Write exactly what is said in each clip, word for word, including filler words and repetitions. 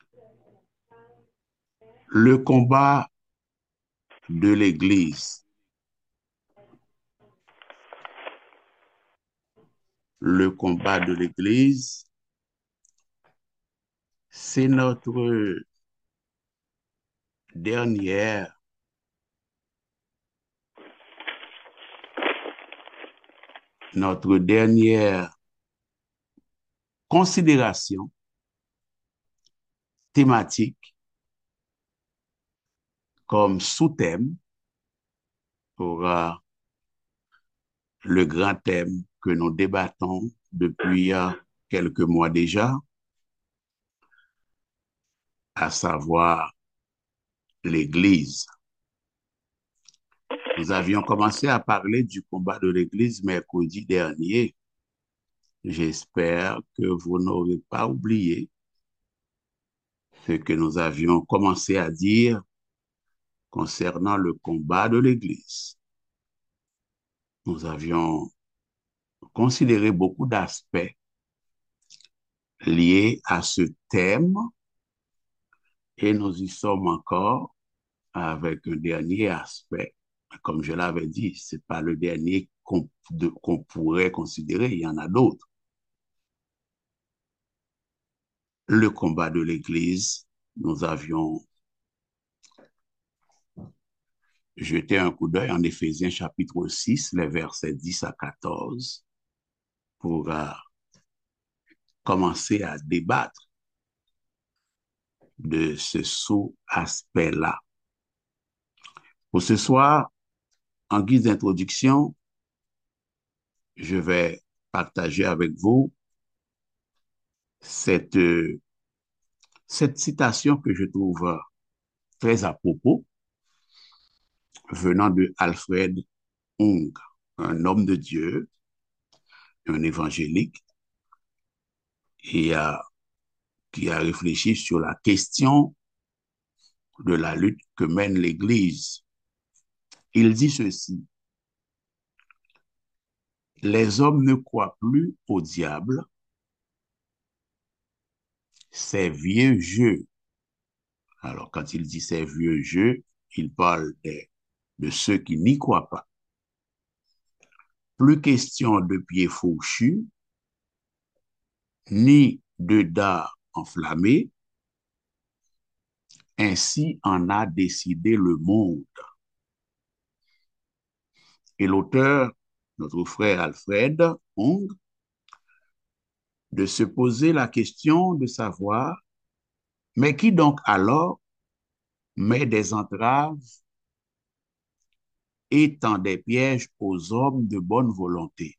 Le combat de l'Église. Le combat de l'Église, c'est notre dernière, notre dernière considération thématique comme sous-thème pour euh, le grand thème que nous débattons depuis euh, quelques mois déjà, à savoir l'Église. Nous avions commencé à parler du combat de l'Église mercredi dernier. J'espère que vous n'aurez pas oublié ce que nous avions commencé à dire concernant le combat de l'Église. Nous avions considéré beaucoup d'aspects liés à ce thème et nous y sommes encore avec un dernier aspect. Comme je l'avais dit, ce n'est pas le dernier qu'on de- qu'on pourrait considérer, il y en a d'autres. Le combat de l'Église, nous avions jeté un coup d'œil en Éphésiens chapitre six, les versets dix à quatorze, pour euh, commencer à débattre de ce sous-aspect-là. Pour ce soir, en guise d'introduction, je vais partager avec vous cette, euh, cette citation que je trouve euh, très à propos, venant de Alfred Ung, un homme de Dieu, un évangélique, et euh, qui a réfléchi sur la question de la lutte que mène l'Église. Il dit ceci: les hommes ne croient plus au diable, ces vieux jeux. Alors, quand il dit ces vieux jeux, il parle des, de ceux qui n'y croient pas. Plus question de pieds fauchus, ni de dards enflammés, ainsi en a décidé le monde. Et l'auteur, notre frère Alfred Ung, de se poser la question de savoir, mais qui donc alors met des entraves et tend des pièges aux hommes de bonne volonté?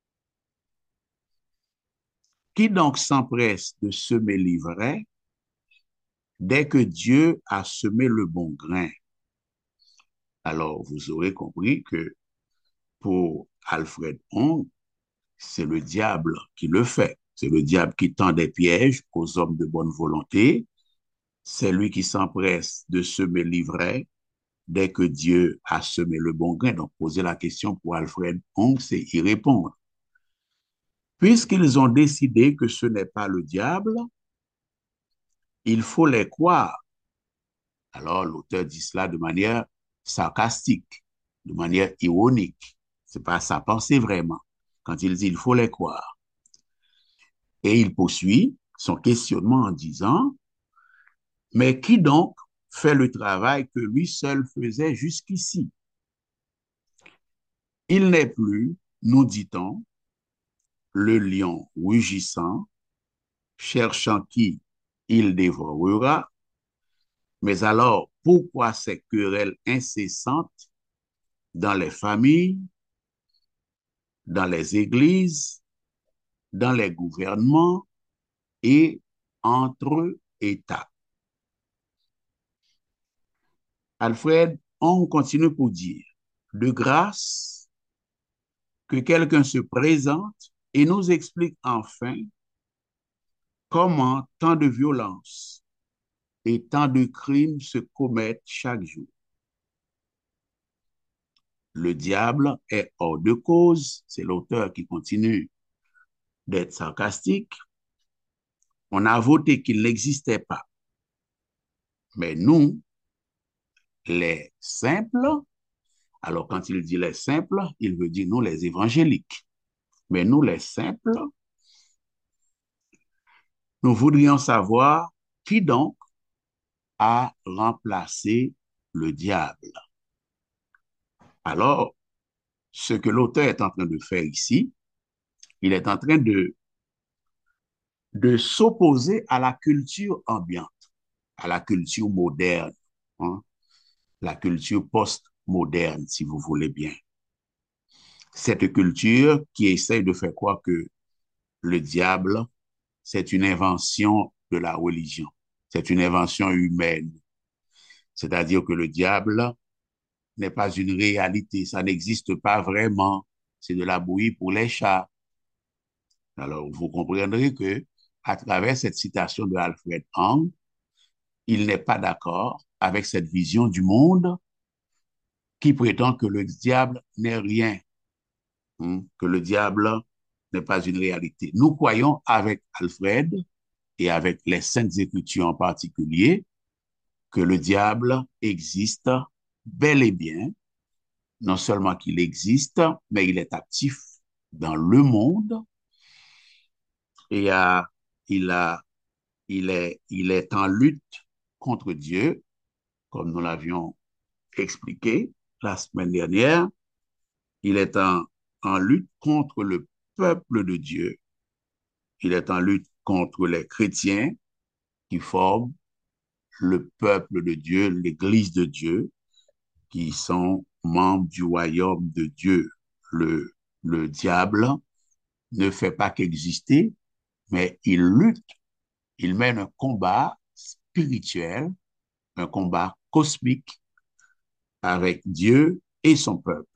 Qui donc s'empresse de semer l'ivraie dès que Dieu a semé le bon grain? Alors, vous aurez compris que pour Alfred Ung, c'est le diable qui le fait. C'est le diable qui tend des pièges aux hommes de bonne volonté. C'est lui qui s'empresse de semer l'ivraie dès que Dieu a semé le bon grain. Donc, poser la question pour Alfred Ung, c'est y répondre. Puisqu'ils ont décidé que ce n'est pas le diable, il faut les croire. Alors, l'auteur dit cela de manière sarcastique, de manière ironique. C'est pas sa pensée vraiment. Quand il dit il faut les croire. Et il poursuit son questionnement en disant, mais qui donc fait le travail que lui seul faisait jusqu'ici? Il n'est plus, nous dit-on, le lion rugissant, cherchant qui il dévorera, mais alors pourquoi ces querelles incessantes dans les familles, dans les églises, dans les gouvernements et entre États? Alfred, on continue pour dire, de grâce, que quelqu'un se présente et nous explique enfin comment tant de violences et tant de crimes se commettent chaque jour. Le diable est hors de cause, c'est l'auteur qui continue d'être sarcastique. On a voté qu'il n'existait pas. Mais nous, les simples, alors quand il dit les simples, il veut dire nous, les évangéliques. Mais nous, les simples, nous voudrions savoir qui donc a remplacé le diable. Alors, ce que l'auteur est en train de faire ici, il est en train de, de s'opposer à la culture ambiante, à la culture moderne, hein, la culture post-moderne, si vous voulez bien. Cette culture qui essaie de faire croire que le diable, c'est une invention de la religion, c'est une invention humaine. C'est-à-dire que le diable n'est pas une réalité, ça n'existe pas vraiment, c'est de la bouillie pour les chats. Alors, vous comprendrez que, à travers cette citation de Alfred Hang, il n'est pas d'accord avec cette vision du monde qui prétend que le diable n'est rien, hein, que le diable n'est pas une réalité. Nous croyons avec Alfred et avec les Saintes Écritures en particulier que le diable existe bel et bien, non seulement qu'il existe, mais il est actif dans le monde et a, il, a, il, est, il est en lutte contre Dieu, comme nous l'avions expliqué la semaine dernière. Il est en, en lutte contre le peuple de Dieu. Il est en lutte contre les chrétiens qui forment le peuple de Dieu, l'Église de Dieu, qui sont membres du royaume de Dieu. Le, le diable ne fait pas qu'exister, mais il lutte, il mène un combat spirituel, un combat cosmique avec Dieu et son peuple.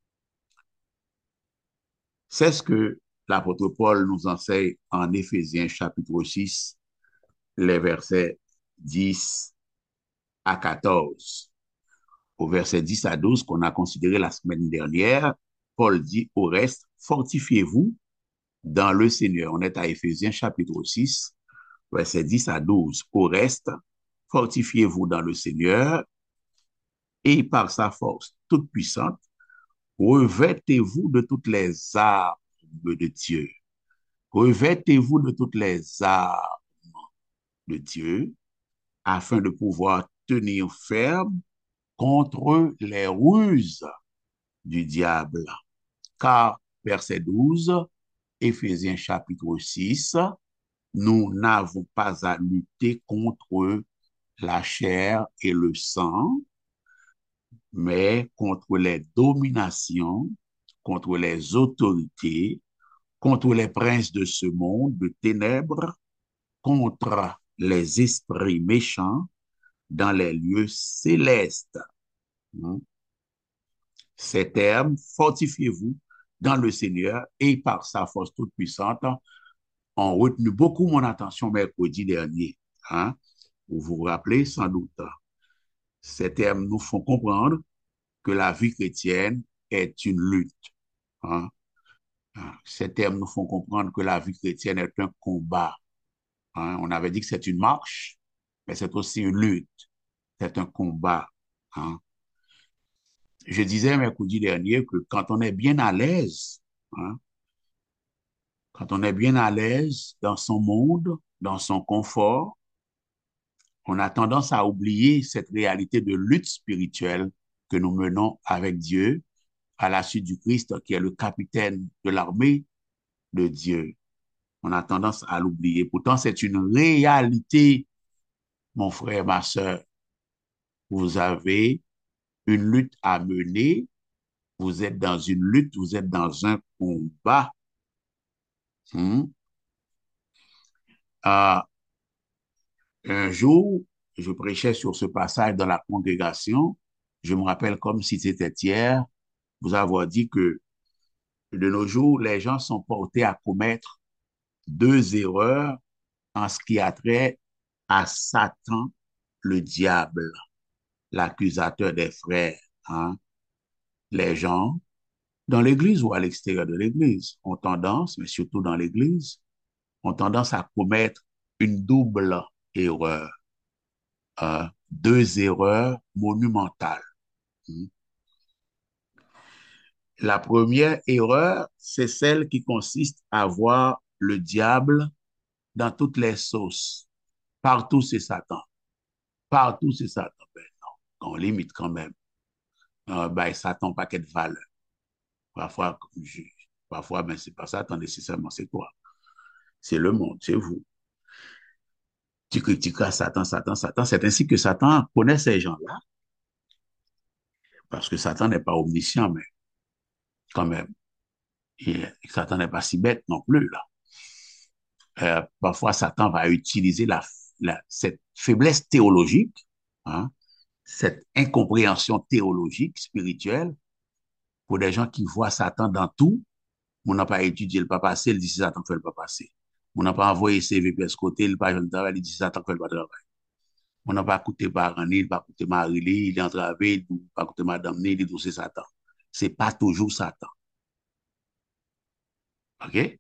C'est ce que l'apôtre Paul nous enseigne en Éphésiens chapitre six, les versets dix à quatorze. Au verset dix à douze qu'on a considéré la semaine dernière, Paul dit au reste, fortifiez-vous dans le Seigneur. On est à Éphésiens chapitre six, verset dix à douze. Au reste, fortifiez-vous dans le Seigneur et par sa force toute puissante, revêtez-vous de toutes les armes de Dieu. Revêtez-vous de toutes les armes de Dieu afin de pouvoir tenir ferme contre les ruses du diable. Car, verset douze, Éphésiens chapitre six, nous n'avons pas à lutter contre la chair et le sang, mais contre les dominations, contre les autorités, contre les princes de ce monde de ténèbres, contre les esprits méchants dans les lieux célestes. Ces termes, fortifiez-vous dans le Seigneur et par sa force toute puissante, ont retenu beaucoup mon attention mercredi dernier. Hein? Vous vous rappelez sans doute. Ces termes nous font comprendre que la vie chrétienne est une lutte. Hein? Ces termes nous font comprendre que la vie chrétienne est un combat. Hein? On avait dit que c'est une marche, mais c'est aussi une lutte. C'est un combat. Hein? Je disais mercredi dernier que quand on est bien à l'aise, hein, quand on est bien à l'aise dans son monde, dans son confort, on a tendance à oublier cette réalité de lutte spirituelle que nous menons avec Dieu à la suite du Christ qui est le capitaine de l'armée de Dieu. On a tendance à l'oublier. Pourtant, c'est une réalité, mon frère, ma sœur. Vous avez une lutte à mener. Vous êtes dans une lutte, vous êtes dans un combat. Hmm? Euh, un jour, je prêchais sur ce passage dans la congrégation. Je me rappelle comme si c'était hier, vous avoir dit que de nos jours, les gens sont portés à commettre deux erreurs en ce qui a trait à Satan, le diable, l'accusateur des frères. Hein. Les gens, dans l'Église ou à l'extérieur de l'Église, ont tendance, mais surtout dans l'Église, ont tendance à commettre une double erreur. Hein. deux erreurs monumentales. Hmm. La première erreur, c'est celle qui consiste à voir le diable dans toutes les sauces. Partout, c'est Satan. Partout, c'est Satan. Ben non, on limite quand même. Euh, ben, Satan, paquet de valeur. Parfois, je, parfois, ben, c'est pas Satan nécessairement, c'est toi. C'est le monde, c'est vous. Tu critiqueras Satan, Satan, Satan. C'est ainsi que Satan connaît ces gens-là, parce que Satan n'est pas omniscient, mais quand même, et Satan n'est pas si bête non plus, là. Euh, parfois, Satan va utiliser la, la, cette faiblesse théologique, hein, cette incompréhension théologique, spirituelle, pour des gens qui voient Satan dans tout. On n'a pas étudié le pas passé, il dit Satan fait le pas passé. On n'a pas envoyé C V P S côté, il pas jeune travail, il dit Satan fait le pas travail. On n'a pas écouté parents, il pas écouté Marie, il est entravé, il n'a pas écouté Madame, il dit c'est Satan. C'est pas toujours Satan. OK?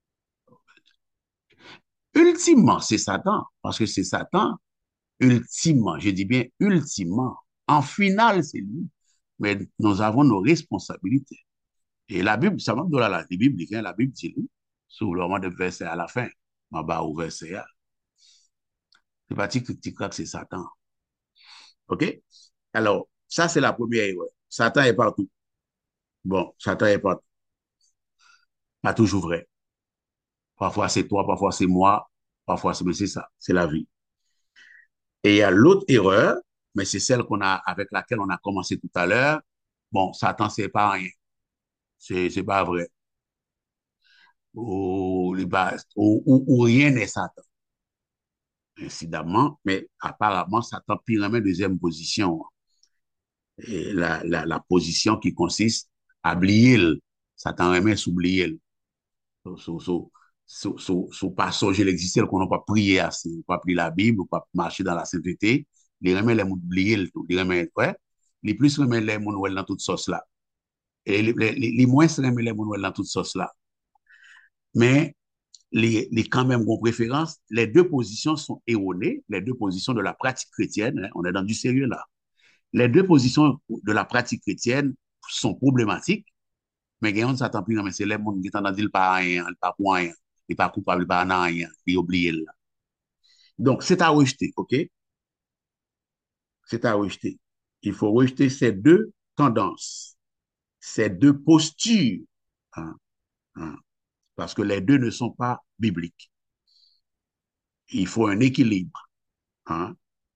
Ultimement, c'est Satan, parce que c'est Satan, ultimement, je dis bien ultimement, en finale, c'est lui. Mais nous avons nos responsabilités. Et la Bible, ça va de la Bible, hein, la Bible dit, sur le moment de verset à la fin, ma bas au verset A. C'est pas tu critiques que c'est Satan. OK? Alors, ça, c'est la première erreur. Satan est partout. Bon, Satan est partout. Pas toujours vrai. Parfois, c'est toi, parfois, c'est moi, parfois, c'est, mais c'est ça. C'est la vie. Et il y a l'autre erreur, mais c'est celle qu'on a, avec laquelle on a commencé tout à l'heure. Bon, Satan, c'est pas rien. C'est, c'est pas vrai. Ou, les bases, ou, ou, ou rien n'est Satan. Incidemment, mais apparemment, Satan pire en deuxième position. Et la, la, la position qui consiste à oublier. Satan remet s'oublier. So, so, so, so, so, so pas songer l'existence, qu'on n'a pas prié assez, on pas prier la Bible, on pas marcher dans la sainteté, les remet les gens oublier le tout, les remet, ouais, les plus remet les gens dans toute sauce là. Et les, les, les moins remet les gens dans toute sauce là. Mais les, les quand même ont préférence, les deux positions sont erronées, les deux positions de la pratique chrétienne, hein, on est dans du sérieux là. Les deux positions de la pratique chrétienne sont problématiques, mais gagnant Satan plus mais c'est les gens qui t'en dit pas rien, pas pour rien, il pas coupable, pas rien, il oublie là. Donc c'est à rejeter, OK? C'est à rejeter. Il faut rejeter ces deux tendances, ces deux postures, hein, hein, parce que les deux ne sont pas bibliques. Il faut un équilibre, hein.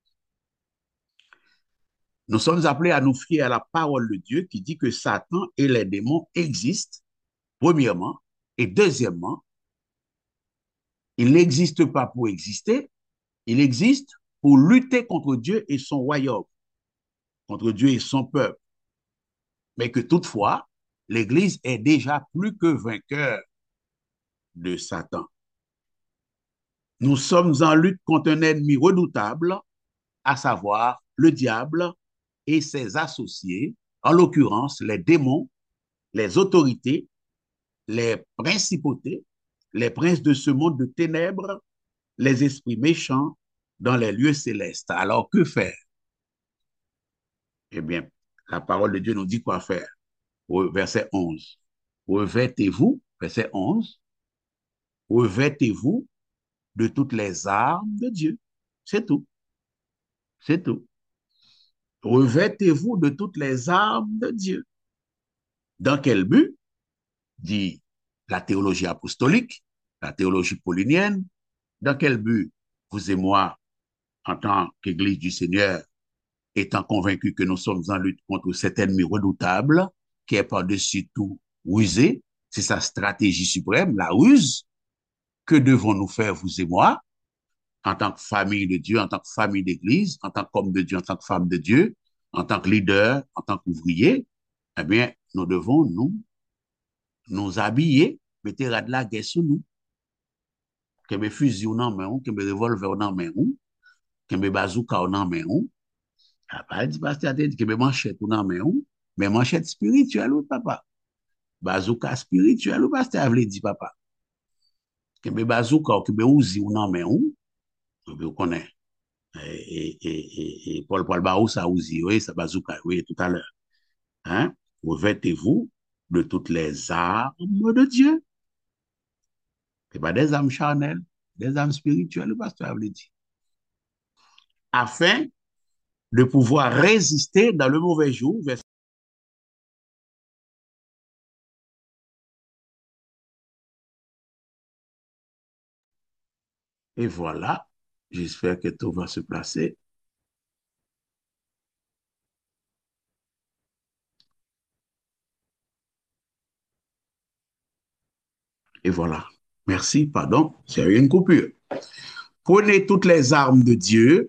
Nous sommes appelés à nous fier à la parole de Dieu qui dit que Satan et les démons existent, premièrement, et deuxièmement, il n'existe pas pour exister, il existe pour lutter contre Dieu et son royaume, contre Dieu et son peuple. Mais que toutefois, l'Église est déjà plus que vainqueur de Satan. Nous sommes en lutte contre un ennemi redoutable, à savoir le diable et ses associés, en l'occurrence les démons, les autorités, les principautés, les princes de ce monde de ténèbres, les esprits méchants dans les lieux célestes. Alors que faire? Eh bien, la parole de Dieu nous dit quoi faire. Verset onze. Revêtez-vous, verset onze, revêtez-vous de toutes les armes de Dieu. C'est tout. C'est tout. Revêtez-vous de toutes les armes de Dieu. Dans quel but? Dit la théologie apostolique, la théologie paulinienne. Dans quel but? Vous et moi, en tant qu'Église du Seigneur, étant convaincus que nous sommes en lutte contre cet ennemi redoutable, qui est par-dessus tout rusé, c'est sa stratégie suprême, la ruse. Que devons-nous faire, vous et moi, en tant que famille de Dieu, en tant que famille d'Église, en tant qu'homme de Dieu, en tant que femme de Dieu, en tant que leader, en tant qu'ouvrier? Eh bien, nous devons nous, nous habiller, mettre de la guerre sur nous, que fusil ou non, mais on, que revolver ou non, mais on, que bazooka ou non, mais on. Papa dit, pasteur, dit que manchette ou non, mais on, mais manchette spirituelle ou papa? Bazooka spirituel ou pasteur a dit papa? Que bazooka ou que ouzi ou non, mais on, vous connaissez. Et, et, et, et Paul Paul Barou, ça vous dit, oui, ça va oui, tout à l'heure. Hein? Revêtez-vous de toutes les armes de Dieu. Ce pas des âmes charnelles, des âmes spirituelles, le pasteur avait dit. Afin de pouvoir résister dans le mauvais jour. Et voilà, j'espère que tout va se placer. Et voilà. Merci, pardon, c'est une coupure. Prenez toutes les armes de Dieu,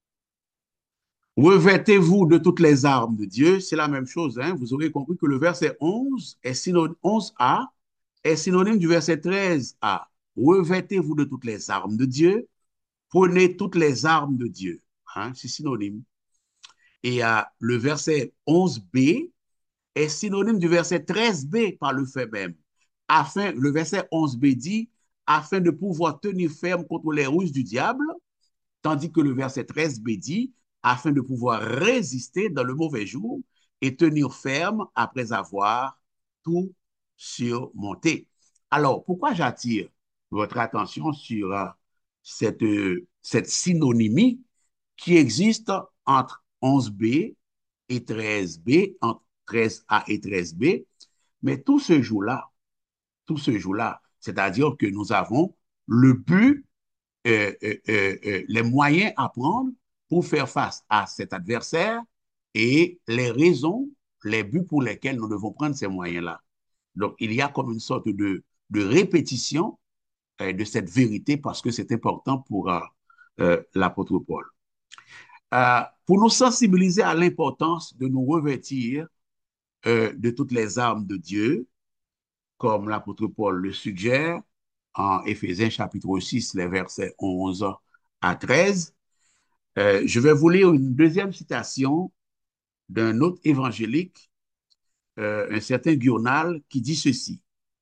revêtez-vous de toutes les armes de Dieu. C'est la même chose, hein? Vous aurez compris que le verset onze est synonyme, onze a est synonyme du verset treize a. Revêtez-vous de toutes les armes de Dieu, prenez toutes les armes de Dieu. Hein? C'est synonyme. Et euh, le verset onze b est synonyme du verset treize b par le fait même. Afin, le verset onze b dit, afin de pouvoir tenir ferme contre les ruses du diable, tandis que le verset treize b dit, afin de pouvoir résister dans le mauvais jour et tenir ferme après avoir tout surmonté. Alors, pourquoi j'attire votre attention sur euh, cette, euh, cette synonymie qui existe entre onze b et treize b, entre treize a et treize b, mais tout ce jour-là, tout ce jour-là, c'est-à-dire que nous avons le but, euh, euh, euh, euh, les moyens à prendre pour faire face à cet adversaire et les raisons, les buts pour lesquels nous devons prendre ces moyens-là. Donc, il y a comme une sorte de, de répétition euh, de cette vérité parce que c'est important pour euh, euh, l'apôtre Paul. Euh, pour nous sensibiliser à l'importance de nous revêtir euh, de toutes les armes de Dieu, comme l'apôtre Paul le suggère en Éphésiens chapitre six, les versets onze à treize. Euh, je vais vous lire une deuxième citation d'un autre évangélique, euh, un certain Gurnal, qui dit ceci.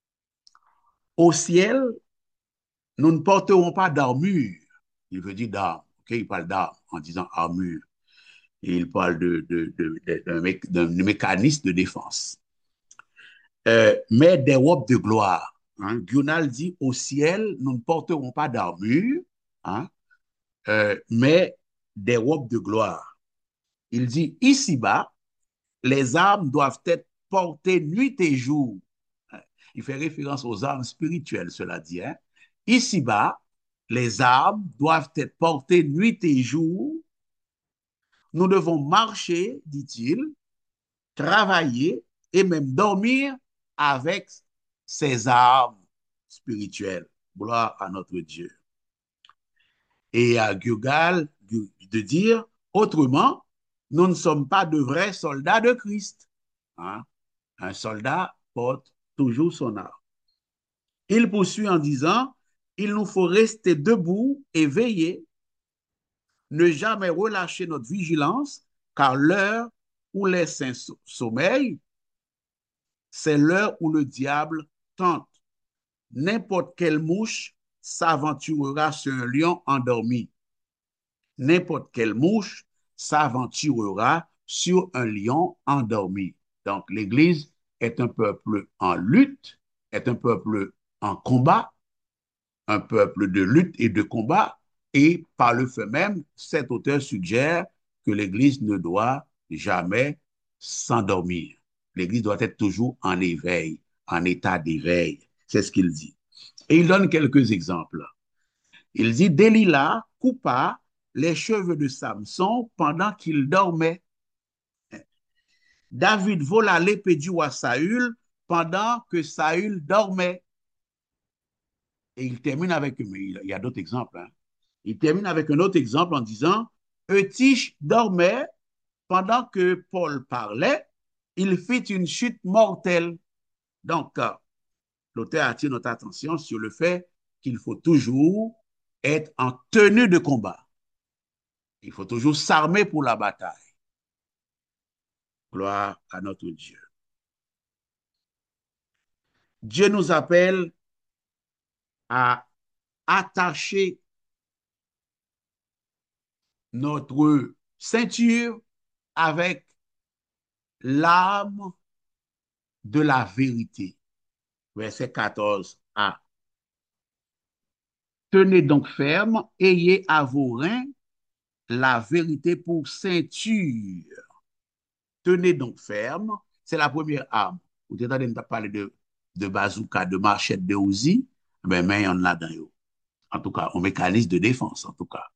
Au ciel, nous ne porterons pas d'armure. Il veut dire d'armes. Okay? Il parle d'armes en disant armure. Et il parle de, de, de, de, d'un, mé, d'un mécanisme de défense. Euh, mais des robes de gloire. Hein? Gurnal dit, au ciel, nous ne porterons pas d'armure, hein? euh, mais des robes de gloire. Il dit, ici-bas, les armes doivent être portées nuit et jour. Il fait référence aux armes spirituelles, cela dit. Hein? Ici-bas, les armes doivent être portées nuit et jour. Nous devons marcher, dit-il, travailler et même dormir avec ces armes spirituelles. Gloire à notre Dieu. Et à Gilgal de dire, autrement, nous ne sommes pas de vrais soldats de Christ. Hein? Un soldat porte toujours son arme. Il poursuit en disant, il nous faut rester debout et veiller, ne jamais relâcher notre vigilance, car l'heure où les saints sommeillent, c'est l'heure où le diable tente. N'importe quelle mouche s'aventurera sur un lion endormi. N'importe quelle mouche s'aventurera sur un lion endormi. Donc, l'Église est un peuple en lutte, est un peuple en combat, un peuple de lutte et de combat, et par le fait même, cet auteur suggère que l'Église ne doit jamais s'endormir. L'Église doit être toujours en éveil, en état d'éveil. C'est ce qu'il dit. Et il donne quelques exemples. Il dit, Delilah coupa les cheveux de Samson pendant qu'il dormait. David vola l'épée du roi Saül pendant que Saül dormait. Et il termine avec, mais il y a d'autres exemples, hein. Il termine avec un autre exemple en disant, Eutyche dormait pendant que Paul parlait, il fit une chute mortelle. Donc, euh, l'auteur attire notre attention sur le fait qu'il faut toujours être en tenue de combat. Il faut toujours s'armer pour la bataille. Gloire à notre Dieu. Dieu nous appelle à attacher notre ceinture avec l'arme de la vérité. Verset quatorze a. Tenez donc ferme, ayez à vos reins la vérité pour ceinture. Tenez donc ferme, c'est la première arme. Vous êtes en train de parler de, de bazooka, de machette, de Uzi, ben, mais il y en a dans eux. En tout cas, un mécanisme de défense, en tout cas.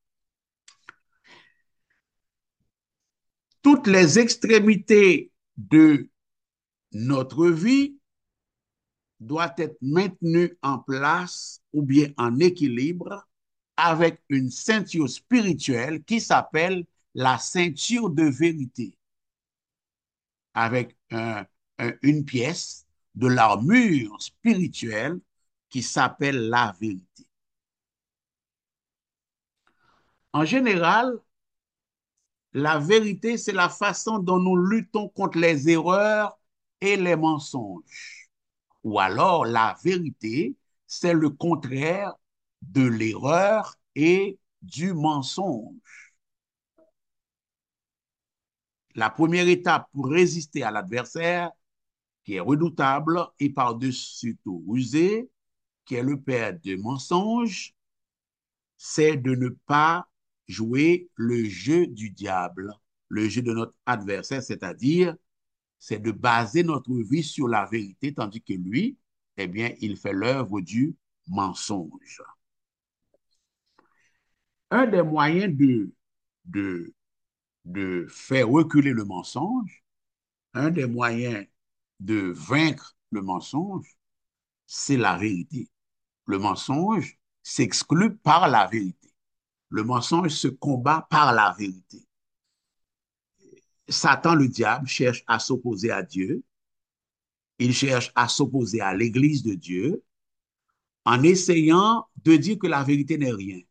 Toutes les extrémités de notre vie doivent être maintenues en place ou bien en équilibre avec une ceinture spirituelle qui s'appelle la ceinture de vérité, avec un, un, une pièce de l'armure spirituelle qui s'appelle la vérité. En général, la vérité, c'est la façon dont nous luttons contre les erreurs et les mensonges. Ou alors, la vérité, c'est le contraire de l'erreur et du mensonge. La première étape pour résister à l'adversaire, qui est redoutable et par-dessus tout rusé, qui est le père de mensonges, c'est de ne pas jouer le jeu du diable, le jeu de notre adversaire, c'est-à-dire, c'est de baser notre vie sur la vérité, tandis que lui, eh bien, il fait l'œuvre du mensonge. Un des moyens de, de, de faire reculer le mensonge, un des moyens de vaincre le mensonge, c'est la vérité. Le mensonge s'exclut par la vérité. Le mensonge se combat par la vérité. Satan, le diable, cherche à s'opposer à Dieu. Il cherche à s'opposer à l'Église de Dieu en essayant de dire que la vérité n'est rien.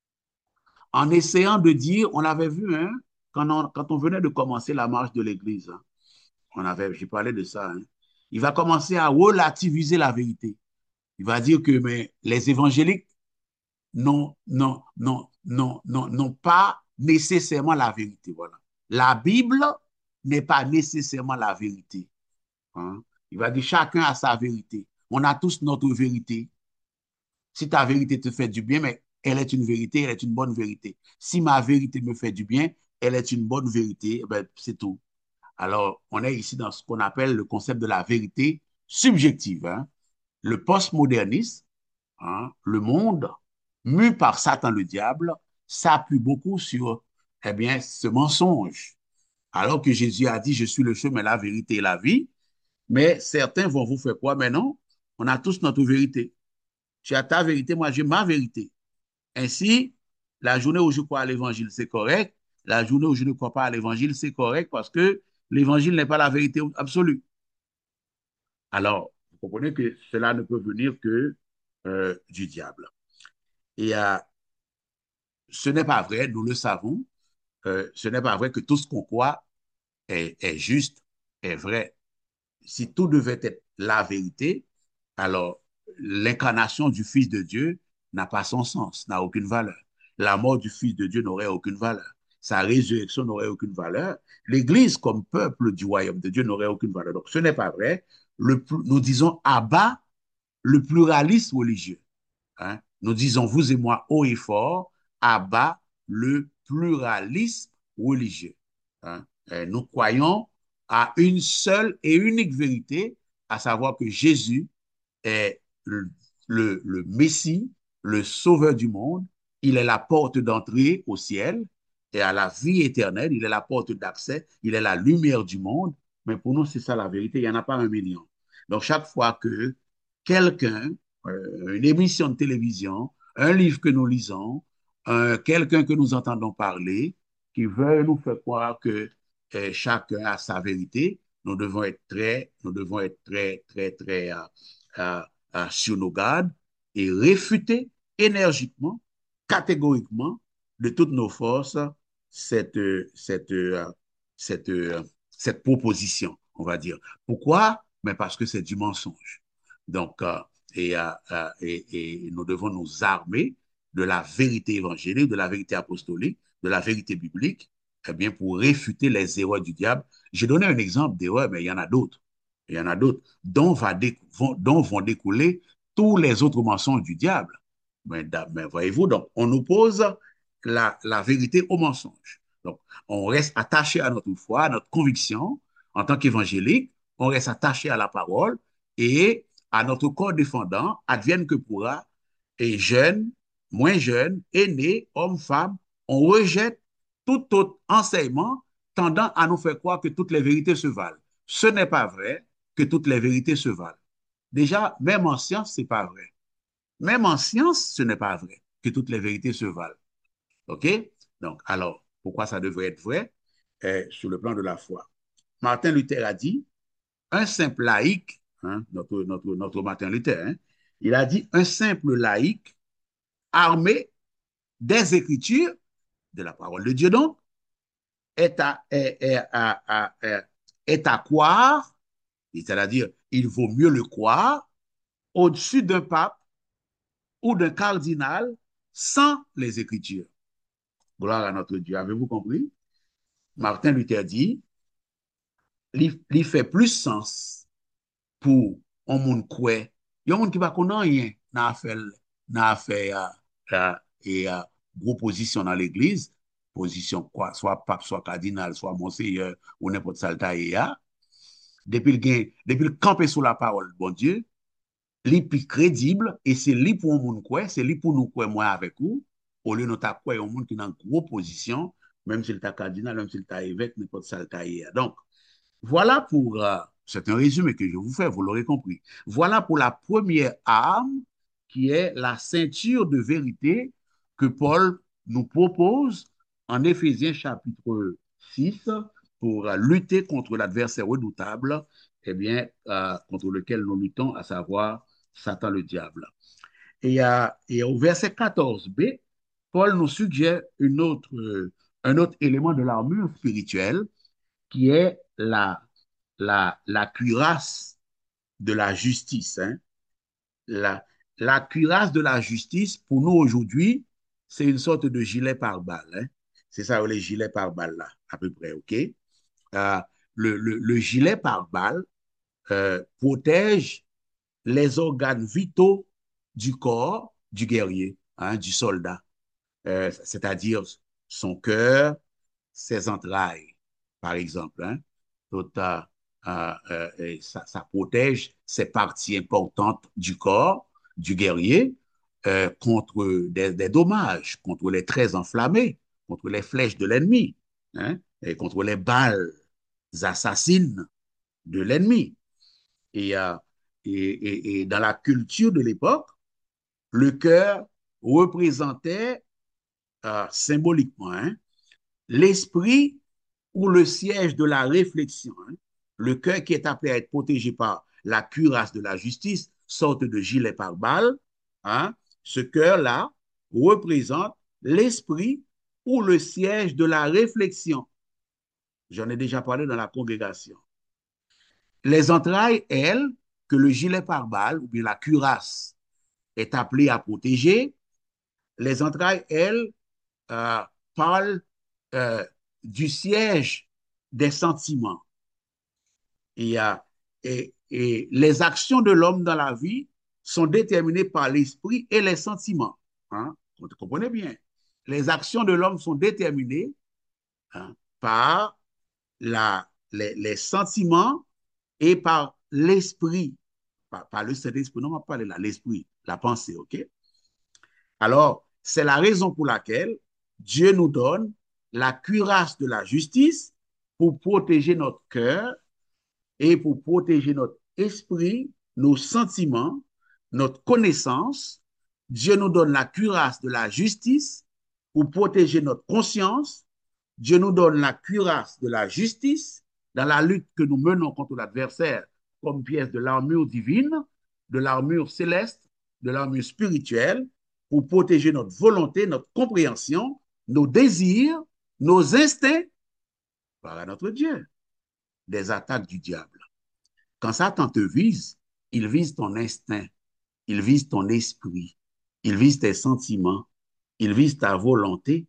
En essayant de dire, on l'avait vu, hein, quand, on, quand on venait de commencer la marche de l'Église, hein, on avait, j'ai parlé de ça, hein, il va commencer à relativiser la vérité. Il va dire que mais, les évangéliques n'ont non, non, non, non, non pas nécessairement la vérité. Voilà. La Bible n'est pas nécessairement la vérité. Hein. Il va dire chacun a sa vérité. On a tous notre vérité. Si ta vérité te fait du bien, mais elle est une vérité, elle est une bonne vérité. Si ma vérité me fait du bien, elle est une bonne vérité, ben, c'est tout. Alors, on est ici dans ce qu'on appelle le concept de la vérité subjective. Hein. Le postmodernisme, hein, le monde, mu par Satan le diable, s'appuie beaucoup sur eh bien, ce mensonge. Alors que Jésus a dit, je suis le chemin, la vérité et la vie, mais certains vont vous faire quoi? Mais non, on a tous notre vérité. Tu as ta vérité, moi j'ai ma vérité. Ainsi, la journée où je crois à l'évangile, c'est correct. La journée où je ne crois pas à l'évangile, c'est correct parce que l'évangile n'est pas la vérité absolue. Alors, vous comprenez que cela ne peut venir que euh, du diable. Et euh, ce n'est pas vrai, nous le savons, euh, ce n'est pas vrai que tout ce qu'on croit est, est juste, est vrai. Si tout devait être la vérité, alors l'incarnation du Fils de Dieu n'a pas son sens, n'a aucune valeur. La mort du Fils de Dieu n'aurait aucune valeur. Sa résurrection n'aurait aucune valeur. L'Église, comme peuple du royaume de Dieu, n'aurait aucune valeur. Donc, ce n'est pas vrai. Le, nous disons abat le pluralisme religieux. Hein. Nous disons, vous et moi, haut et fort, abat le pluralisme religieux. Hein. Et nous croyons à une seule et unique vérité, à savoir que Jésus est le, le, le Messie, le Sauveur du monde. Il est la porte d'entrée au ciel et à la vie éternelle. Il est la porte d'accès. Il est la lumière du monde. Mais pour nous, c'est ça la vérité. Il n'y en a pas un million. Donc, chaque fois que quelqu'un, euh, une émission de télévision, un livre que nous lisons, euh, quelqu'un que nous entendons parler, qui veut nous faire croire que euh, chacun a sa vérité, nous devons être très, nous devons être très, très, très euh, euh, euh, sur nos gardes et réfuter énergiquement, catégoriquement, de toutes nos forces, cette, cette, euh, cette, euh, cette proposition, on va dire. Pourquoi? Mais parce que c'est du mensonge. Donc, euh, et, euh, et, et nous devons nous armer de la vérité évangélique, de la vérité apostolique, de la vérité biblique, eh bien, pour réfuter les erreurs du diable. J'ai donné un exemple d'erreur, mais il y en a d'autres. Il y en a d'autres dont, va dé- vont, dont vont découler tous les autres mensonges du diable. Mais, mais voyez-vous, donc, on oppose la, la vérité au mensonge. Donc, on reste attaché à notre foi, à notre conviction en tant qu'évangélique, on reste attaché à la parole et à notre corps défendant, advienne que pourra, et jeunes, moins jeunes, aînés, hommes, femmes, on rejette tout autre enseignement tendant à nous faire croire que toutes les vérités se valent. Ce n'est pas vrai que toutes les vérités se valent. Déjà, même en science, ce n'est pas vrai. Même en science, ce n'est pas vrai que toutes les vérités se valent. OK? Donc, alors, pourquoi ça devrait être vrai euh, sur le plan de la foi? Martin Luther a dit, un simple laïc, hein, notre, notre, notre Martin Luther, hein, il a dit, un simple laïc armé des Écritures, de la parole de Dieu donc, est à, est, est à, à, est, est à croire, c'est-à-dire il vaut mieux le croire, au-dessus d'un pape ou d'un cardinal sans les Écritures. Gloire à notre Dieu. Avez-vous compris? Martin Luther dit, il fait plus sens pour un monde croit. Il y a un monde qui va connaître rien n'a fait n'a fait euh, euh, et euh, gros position dans l'église, position quoi, soit pape, soit cardinal, soit monseigneur ou n'importe ça. Depuis le gain, depuis le camper sous la parole, bon Dieu, li plus crédible et c'est li pour un monde quoi, c'est li pour nous quoi moi avec vous, au lieu de ta quoi un monde qui est dans une grosse position, même s'il est cardinal, même s'il est évêque, n'importe ça. Donc, voilà pour, euh, c'est un résumé que je vous fais, vous l'aurez compris. Voilà pour la première arme qui est la ceinture de vérité que Paul nous propose en Éphésiens chapitre six pour euh, lutter contre l'adversaire redoutable, eh bien, euh, contre lequel nous luttons, à savoir Satan le diable. Et, euh, et au verset quatorze b, Paul nous suggère une autre, euh, un autre élément de l'armure spirituelle qui est la, la, la cuirasse de la justice. Hein. La, la cuirasse de la justice, pour nous aujourd'hui, c'est une sorte de gilet pare-balles. Hein. C'est ça, les gilets pare-balles là, à peu près, OK? Euh, le, le, le gilet pare-balles euh, protège les organes vitaux du corps du guerrier, hein, du soldat, euh, c'est-à-dire son cœur, ses entrailles, par exemple. Hein. Tout, euh, euh, euh, ça, ça, protège ces parties importantes du corps du guerrier euh, contre des, des, dommages, contre les traits enflammés, contre les flèches de l'ennemi, hein, et contre les balles assassines de l'ennemi. Et, euh, et, et, et dans la culture de l'époque, le cœur représentait euh, symboliquement hein, l'esprit ou le siège de la réflexion. Hein. Le cœur qui est appelé à être protégé par la cuirasse de la justice, sorte de gilet pare-balles, hein. Ce cœur-là représente l'esprit ou le siège de la réflexion. J'en ai déjà parlé dans la congrégation. Les entrailles, elles, que le gilet pare-balles ou bien la cuirasse est appelée à protéger, les entrailles, elles, euh, parlent euh, du siège des sentiments. Et, euh, et, et les actions de l'homme dans la vie sont déterminées par l'esprit et les sentiments. Hein? Vous comprenez bien. Les actions de l'homme sont déterminées hein, par la, les, les sentiments et par l'esprit. Par, par le Saint-Esprit, non, on va parler là, l'esprit, la pensée, OK? Alors, c'est la raison pour laquelle Dieu nous donne la cuirasse de la justice pour protéger notre cœur et pour protéger notre esprit, nos sentiments, notre connaissance. Dieu nous donne la cuirasse de la justice pour protéger notre conscience. Dieu nous donne la cuirasse de la justice dans la lutte que nous menons contre l'adversaire comme pièce de l'armure divine, de l'armure céleste, de l'armure spirituelle pour protéger notre volonté, notre compréhension, nos désirs, nos instincts par notre Dieu des attaques du diable. Quand Satan te vise, il vise ton instinct, il vise ton esprit, il vise tes sentiments, il vise ta volonté,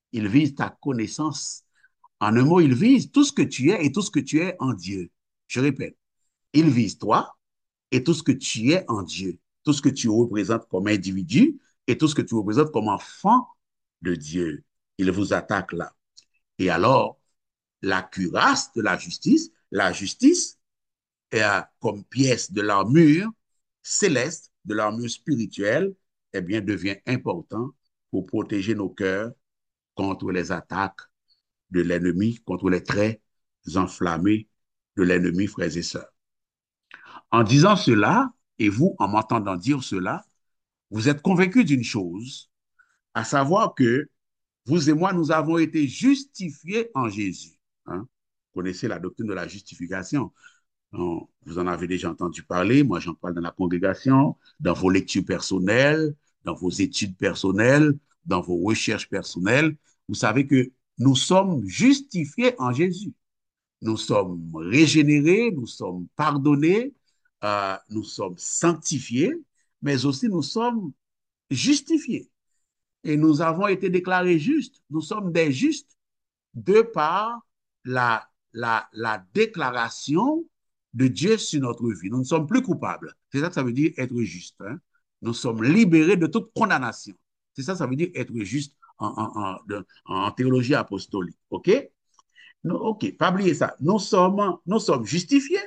Il vise ta connaissance. En un mot, il vise tout ce que tu es et tout ce que tu es en Dieu. Je répète, il vise toi et tout ce que tu es en Dieu, tout ce que tu représentes comme individu et tout ce que tu représentes comme enfant de Dieu. Il vous attaque là. Et alors, la cuirasse de la justice, la justice est comme pièce de l'armure céleste, de l'armure spirituelle, eh bien, devient important pour protéger nos cœurs contre les attaques de l'ennemi, contre les traits enflammés de l'ennemi, frères et sœurs. En disant cela, et vous, en m'entendant dire cela, vous êtes convaincus d'une chose, à savoir que vous et moi, nous avons été justifiés en Jésus. Hein? Vous connaissez la doctrine de la justification. Vous en avez déjà entendu parler, moi j'en parle dans la congrégation, dans vos lectures personnelles, dans vos études personnelles, dans vos recherches personnelles. Vous savez que nous sommes justifiés en Jésus. Nous sommes régénérés, nous sommes pardonnés, euh, nous sommes sanctifiés, mais aussi nous sommes justifiés. Et nous avons été déclarés justes. Nous sommes des justes de par la, la, la déclaration de Dieu sur notre vie. Nous ne sommes plus coupables. C'est ça que ça veut dire être juste. Hein? Nous sommes libérés de toute condamnation. C'est ça que ça veut dire être juste en, en, en, de, en théologie apostolique. OK? Non, OK, pas oublier ça. Nous sommes, nous sommes justifiés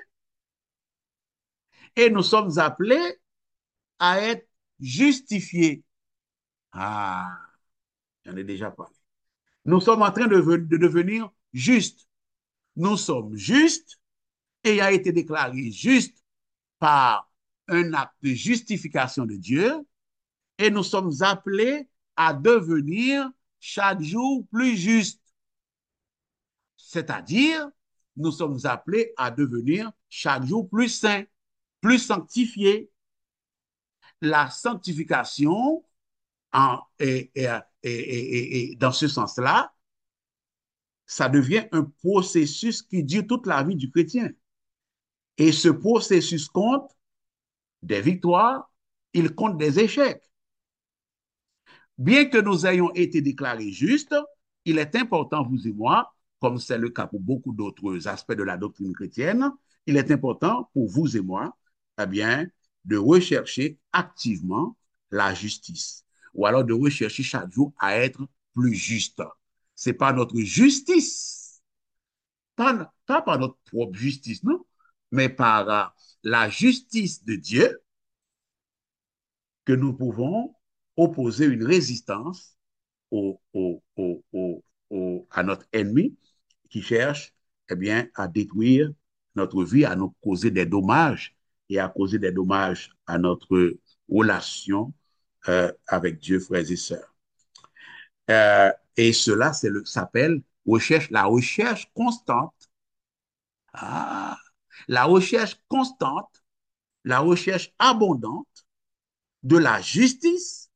et nous sommes appelés à être justifiés. Ah, j'en ai déjà parlé. Nous sommes en train de, de devenir justes. Nous sommes justes et a été déclaré juste par un acte de justification de Dieu et nous sommes appelés à devenir chaque jour plus justes. C'est-à-dire, nous sommes appelés à devenir chaque jour plus saints, plus sanctifiés. La sanctification, en, et, et, et, et dans ce sens-là, ça devient un processus qui dure toute la vie du chrétien. Et ce processus compte des victoires, il compte des échecs. Bien que nous ayons été déclarés justes, il est important, vous et moi, comme c'est le cas pour beaucoup d'autres aspects de la doctrine chrétienne, il est important pour vous et moi, eh bien, de rechercher activement la justice, ou alors de rechercher chaque jour à être plus juste. Ce n'est pas notre justice, pas, pas par notre propre justice, non, mais par uh, la justice de Dieu que nous pouvons opposer une résistance au, au, au, au, au, à notre ennemi qui cherche eh bien, à détruire notre vie, à nous causer des dommages et à causer des dommages à notre relation euh, avec Dieu, frères et sœurs. Euh, et cela s'appelle recherche, la recherche constante. Ah, la recherche constante, la recherche abondante de la justice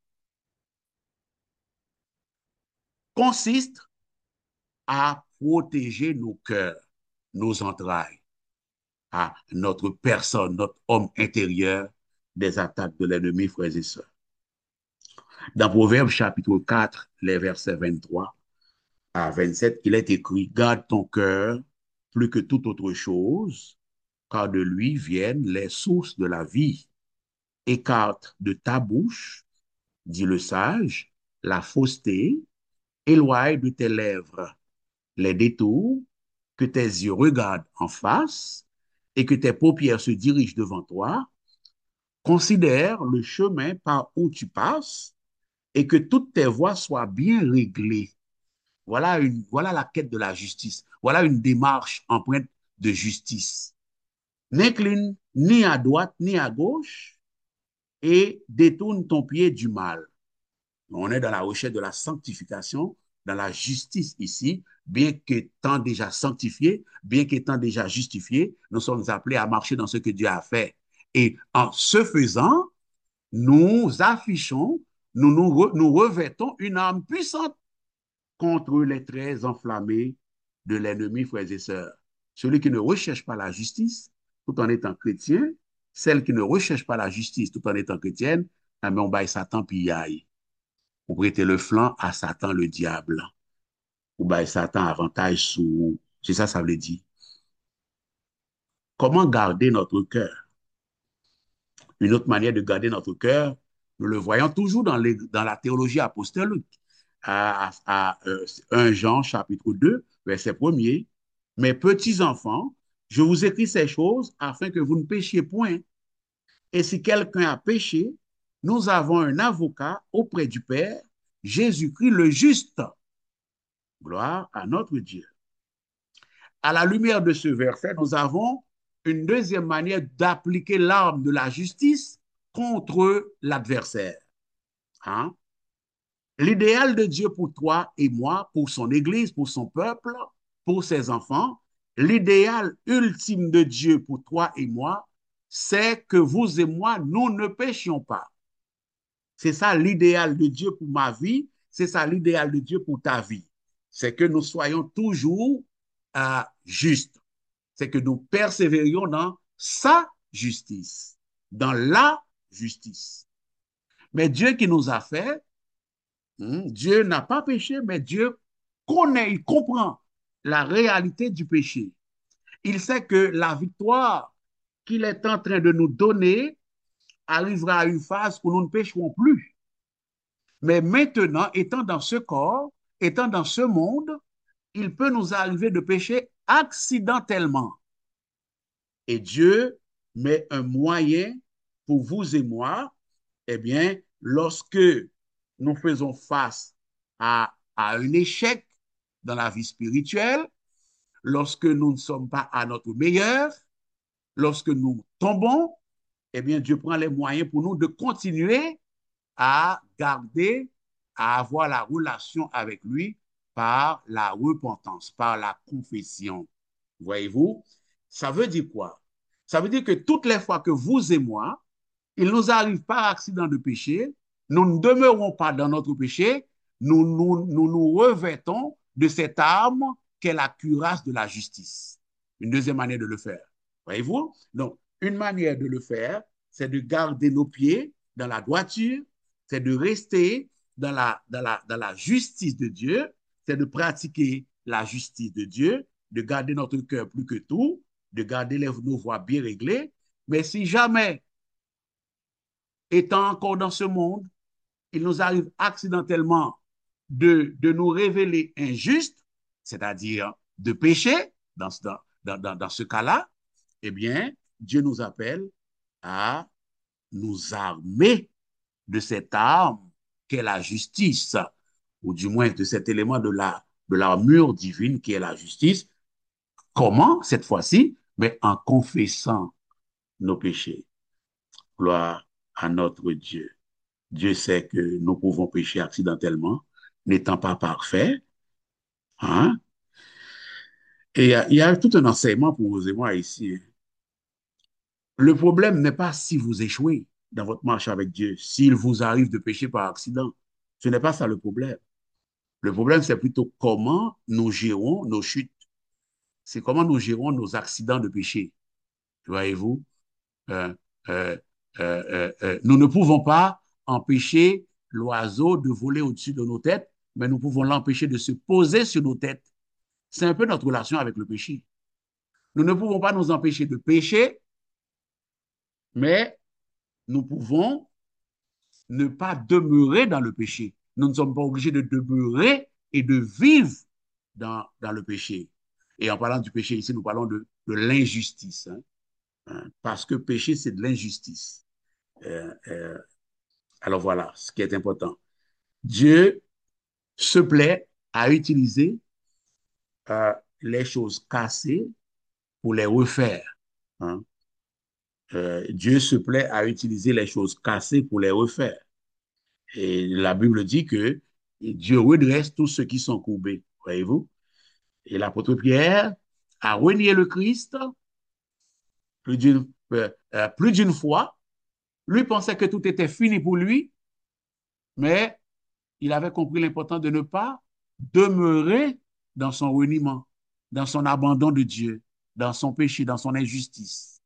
consiste à protéger nos cœurs, nos entrailles, à notre personne, notre homme intérieur des attaques de l'ennemi, frères et sœurs. Dans Proverbe chapitre quatre, les versets vingt-trois à vingt-sept, il est écrit, garde ton cœur plus que toute autre chose, car de lui viennent les sources de la vie. Écarte de ta bouche, dit le sage, la fausseté, éloigne de tes lèvres les détours, que tes yeux regardent en face et que tes paupières se dirigent devant toi. Considère le chemin par où tu passes et que toutes tes voies soient bien réglées. Voilà, une, voilà la quête de la justice. Voilà une démarche empreinte de justice. N'incline ni à droite ni à gauche et détourne ton pied du mal. On est dans la recherche de la sanctification, dans la justice ici, bien qu'étant déjà sanctifié, bien qu'étant déjà justifié, nous sommes appelés à marcher dans ce que Dieu a fait. Et en ce faisant, nous affichons, nous nous, re, nous revêtons une arme puissante contre les traits enflammés de l'ennemi, frères et sœurs. Celui qui ne recherche pas la justice, tout en étant chrétien, celle qui ne recherche pas la justice, tout en étant chrétienne, on baille Satan puis aille. Pour prêter le flanc à Satan le diable. ou ben Satan avantage sous, c'est ça, ça veut dire. Comment garder notre cœur? Une autre manière de garder notre cœur, nous le voyons toujours dans, les, dans la théologie apostolique. À, à, à euh, un Jean chapitre deux, verset premier. Mes petits enfants, je vous écris ces choses afin que vous ne péchiez point. Et si quelqu'un a péché, nous avons un avocat auprès du Père, Jésus-Christ le juste. Gloire à notre Dieu. À la lumière de ce verset, nous avons une deuxième manière d'appliquer l'arme de la justice contre l'adversaire. Hein? L'idéal de Dieu pour toi et moi, pour son Église, pour son peuple, pour ses enfants, l'idéal ultime de Dieu pour toi et moi, c'est que vous et moi, nous ne péchions pas. C'est ça l'idéal de Dieu pour ma vie, c'est ça l'idéal de Dieu pour ta vie. C'est que nous soyons toujours euh, justes. C'est que nous persévérions dans sa justice, dans la justice. Mais Dieu qui nous a fait, hmm, Dieu n'a pas péché, mais Dieu connaît, il comprend la réalité du péché. Il sait que la victoire qu'il est en train de nous donner arrivera à une phase où nous ne pécherons plus. Mais maintenant, étant dans ce corps, étant dans ce monde, il peut nous arriver de pécher accidentellement. Et Dieu met un moyen pour vous et moi, eh bien, lorsque nous faisons face à, à un échec dans la vie spirituelle, lorsque nous ne sommes pas à notre meilleur, lorsque nous tombons, eh bien, Dieu prend les moyens pour nous de continuer à garder, à avoir la relation avec lui par la repentance, par la confession. Voyez-vous, ça veut dire quoi? Ça veut dire que toutes les fois que vous et moi, il nous arrive par accident de péché, nous ne demeurons pas dans notre péché, nous nous, nous, nous revêtons de cette arme qu'est la cuirasse de la justice. Une deuxième manière de le faire. Voyez-vous? Donc, une manière de le faire, c'est de garder nos pieds dans la droiture, c'est de rester dans la, dans, la, dans la justice de Dieu, c'est de pratiquer la justice de Dieu, de garder notre cœur plus que tout, de garder les, nos voies bien réglées. Mais si jamais, étant encore dans ce monde, il nous arrive accidentellement de, de nous révéler injustes, c'est-à-dire de pécher dans, dans, dans, dans ce cas-là, eh bien, Dieu nous appelle à nous armer de cette arme qu'est la justice, ou du moins de cet élément de la de l'armure divine qui est la justice. Comment, cette fois-ci? Mais en confessant nos péchés. Gloire à notre Dieu. Dieu sait que nous pouvons pécher accidentellement, n'étant pas parfaits. Hein? Et il y, y, a tout un enseignement pour vous et moi ici. Le problème n'est pas si vous échouez dans votre marche avec Dieu, s'il vous arrive de pécher par accident. Ce n'est pas ça le problème. Le problème, c'est plutôt comment nous gérons nos chutes. C'est comment nous gérons nos accidents de péché. Voyez-vous? Euh, euh, euh, euh, euh, nous ne pouvons pas empêcher l'oiseau de voler au-dessus de nos têtes, mais nous pouvons l'empêcher de se poser sur nos têtes. C'est un peu notre relation avec le péché. Nous ne pouvons pas nous empêcher de pécher, mais nous pouvons ne pas demeurer dans le péché. Nous ne sommes pas obligés de demeurer et de vivre dans, dans le péché. Et en parlant du péché ici, nous parlons de, de l'injustice. Hein, hein, parce que péché, c'est de l'injustice. Euh, euh, alors voilà ce qui est important. Dieu se plaît à utiliser euh, les choses cassées pour les refaire. Hein. Euh, Dieu se plaît à utiliser les choses cassées pour les refaire. Et la Bible dit que Dieu redresse tous ceux qui sont courbés. Voyez-vous? Et l'apôtre Pierre a renié le Christ plus d'une euh, euh, plus d'une fois. Lui pensait que tout était fini pour lui, mais il avait compris l'importance de ne pas demeurer dans son reniement, dans son abandon de Dieu, dans son péché, dans son injustice.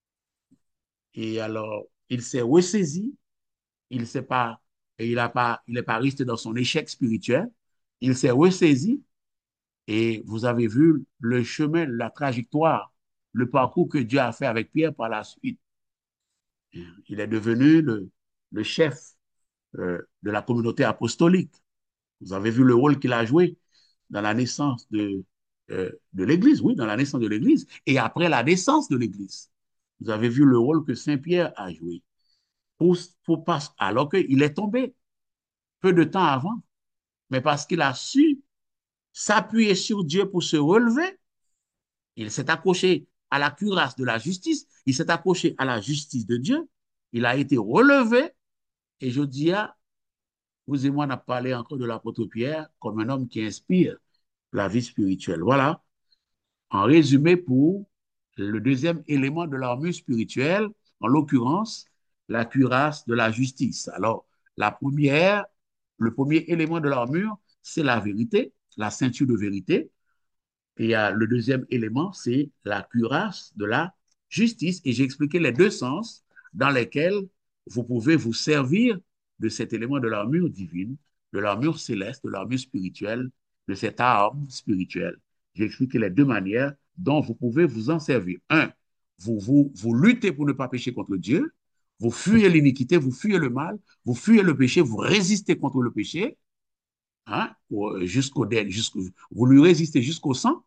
Et alors, il s'est ressaisi, il s'est pas, et il a pas, il n'est pas resté dans son échec spirituel, il s'est ressaisi Et vous avez vu le chemin, la trajectoire, le parcours que Dieu a fait avec Pierre par la suite. Il est devenu le, le chef euh, de la communauté apostolique. Vous avez vu le rôle qu'il a joué dans la naissance de, euh, de l'Église, oui, dans la naissance de l'Église, et après la naissance de l'Église. Vous avez vu le rôle que Saint Pierre a joué. Pour, pour pas, alors qu'il est tombé peu de temps avant, mais parce qu'il a su s'appuyer sur Dieu pour se relever, il s'est accroché à la cuirasse de la justice, il s'est accroché à la justice de Dieu, il a été relevé, et je dis, ah, vous et moi, on a parlé encore de l'apôtre Pierre comme un homme qui inspire la vie spirituelle. Voilà, en résumé, pour le deuxième élément de l'armure spirituelle, en l'occurrence, la cuirasse de la justice. Alors, la première, le premier élément de l'armure, c'est la vérité, la ceinture de vérité. Et euh, le deuxième élément, c'est la cuirasse de la justice. Et j'ai expliqué les deux sens dans lesquels vous pouvez vous servir de cet élément de l'armure divine, de l'armure céleste, de l'armure spirituelle, de cette arme spirituelle. J'ai expliqué les deux manières dont vous pouvez vous en servir. Un, vous, vous, vous luttez pour ne pas pécher contre Dieu, vous fuyez l'iniquité, vous fuyez le mal, vous fuyez le péché, vous résistez contre le péché, hein, jusqu'au, jusqu'au, vous lui résistez jusqu'au sang.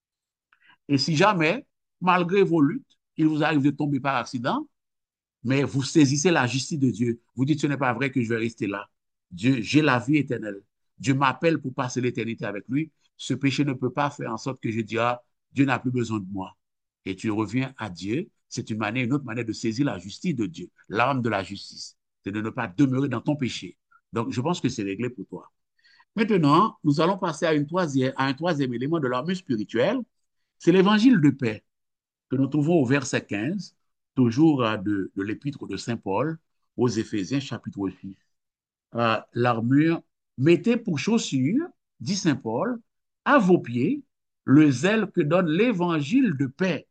Et si jamais, malgré vos luttes, il vous arrive de tomber par accident, mais vous saisissez la justice de Dieu, vous dites, ce n'est pas vrai que je vais rester là. Dieu, j'ai la vie éternelle. Dieu m'appelle pour passer l'éternité avec lui. Ce péché ne peut pas faire en sorte que je dise, ah, Dieu n'a plus besoin de moi. Et tu reviens à Dieu. C'est une manière, une autre manière de saisir la justice de Dieu, l'arme de la justice. C'est de ne pas demeurer dans ton péché. Donc, je pense que c'est réglé pour toi. Maintenant, nous allons passer à, une troisième, à un troisième élément de l'armure spirituelle. C'est l'évangile de paix que nous trouvons au verset quinze, toujours euh, de, de l'épître de Saint Paul aux Éphésiens, chapitre six. Euh, L'armure, mettez pour chaussure, dit Saint Paul, à vos pieds, le zèle que donne l'évangile de paix.